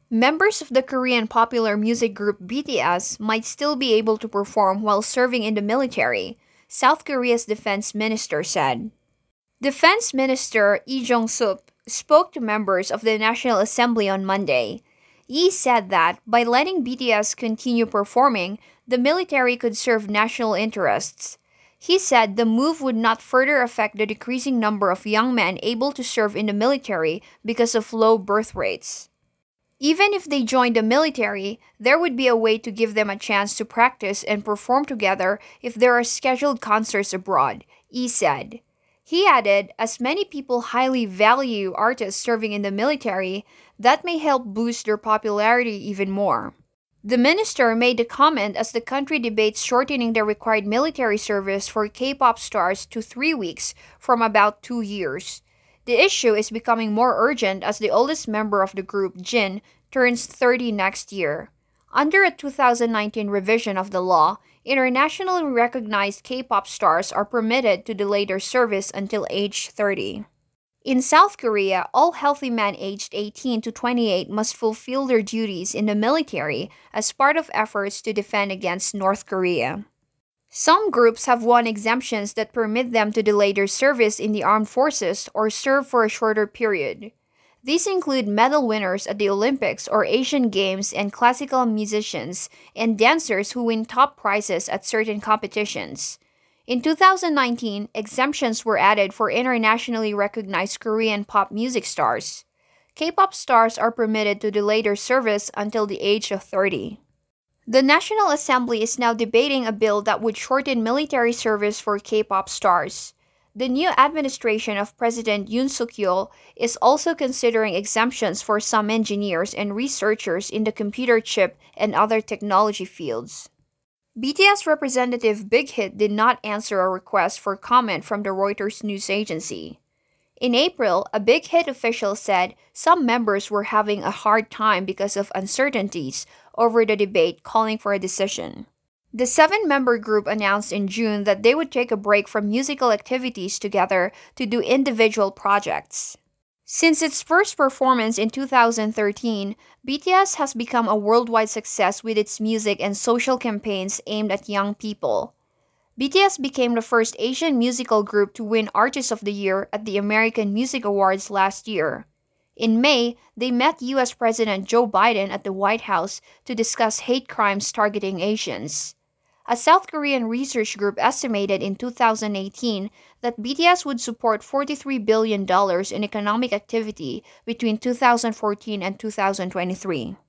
Members of the Korean popular music group BTS might still be able to perform while serving in the military, South Korea's defense minister said. Defense Minister Lee Jong-sup spoke to members of the National Assembly on Monday. Lee said that by letting BTS continue performing, the military could serve national interests. He said the move would not further affect the decreasing number of young men able to serve in the military because of low birth rates. Even if they joined the military, there would be a way to give them a chance to practice and perform together if there are scheduled concerts abroad, Lee said. He added, as many people highly value artists serving in the military, that may help boost their popularity even more. The minister made the comment as the country debates shortening the required military service for K-pop stars to 3 weeks from about 2 years. The issue is becoming more urgent as the oldest member of the group, Jin, turns 30 next year. Under a 2019 revision of the law, internationally recognized K-pop stars are permitted to delay their service until age 30. In South Korea, all healthy men aged 18 to 28 must fulfill their duties in the military as part of efforts to defend against North Korea. Some groups have won exemptions that permit them to delay their service in the armed forces or serve for a shorter period. These include medal winners at the Olympics or Asian Games and classical musicians and dancers who win top prizes at certain competitions. In 2019, exemptions were added for internationally recognized Korean pop music stars. K-pop stars are permitted to delay their service until the age of 30. The National Assembly is now debating a bill that would shorten military service for K-pop stars. The new administration of President Yoon Suk-yeol is also considering exemptions for some engineers and researchers in the computer chip and other technology fields. BTS representative Big Hit did not answer a request for comment from the Reuters news agency. In April, a Big Hit official said some members were having a hard time because of uncertainties over the debate, calling for a decision. The 7-member group announced in June that they would take a break from musical activities together to do individual projects. Since its first performance in 2013, BTS has become a worldwide success with its music and social campaigns aimed at young people. BTS became the first Asian musical group to win Artist of the Year at the American Music Awards last year. In May, they met U.S. President Joe Biden at the White House to discuss hate crimes targeting Asians. A South Korean research group estimated in 2018 that BTS would support $43 billion in economic activity between 2014 and 2023.